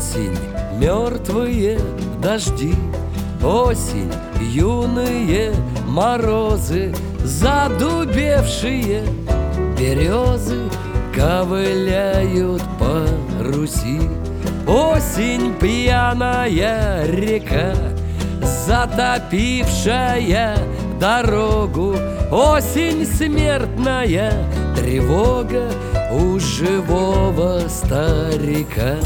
Осень, мертвые дожди, осень, юные морозы, задубевшие березы ковыляют по Руси. Осень, пьяная река, затопившая дорогу, осень, смертная тревога у живого старика.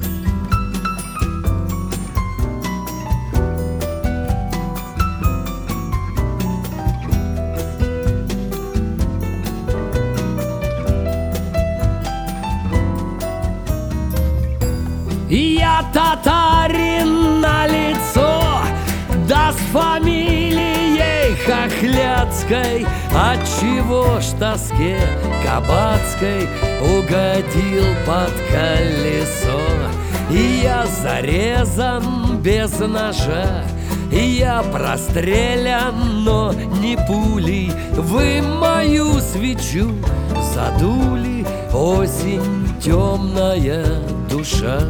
Я татарин на лицо, да с фамилией Хохляцкой, отчего ж тоске кабацкой угодил под колесо. И я зарезан без ножа, и я прострелян, но не пулей. Вы мою свечу задули, осень, темная душа.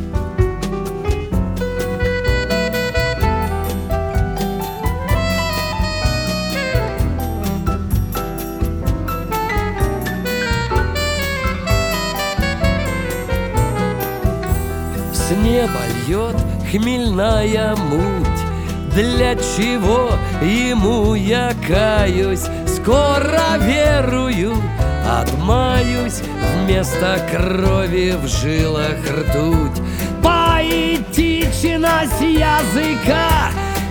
С неба льет хмельная муть, для чего ему я каюсь? Скоро верую, отмаюсь, вместо крови в жилах ртуть. Поэтичность языка,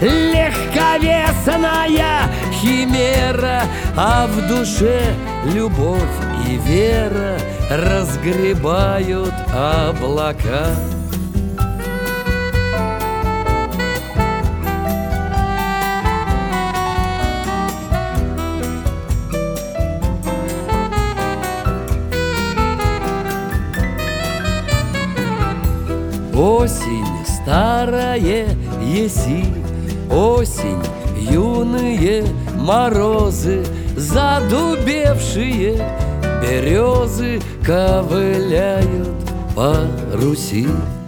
легковесная химера, а в душе любовь и вера разгребают облака. Осень, старая еси, осень, юные морозы, задубевшие березы ковыляют по Руси.